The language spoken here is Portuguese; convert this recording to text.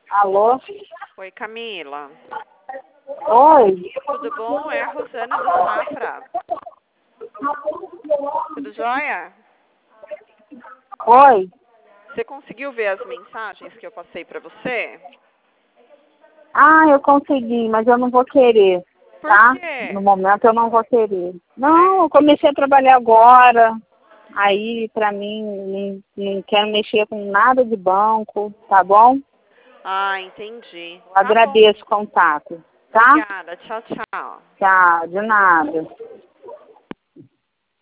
Alô? Oi, Camila. Oi? Tudo bom? É a Rosana do Safra. Tudo jóia? Oi? Você conseguiu ver as mensagens que eu passei para você? Ah, eu consegui, mas eu não vou querer, Por tá? quê? No momento eu não vou querer. Não, eu comecei a trabalhar agora. Aí, pra mim, não quero mexer com nada de banco, tá bom? Ah, entendi. Eu Tá bom. agradeço o contato, tá? Obrigada. Tchau, tchau. Tchau, de nada.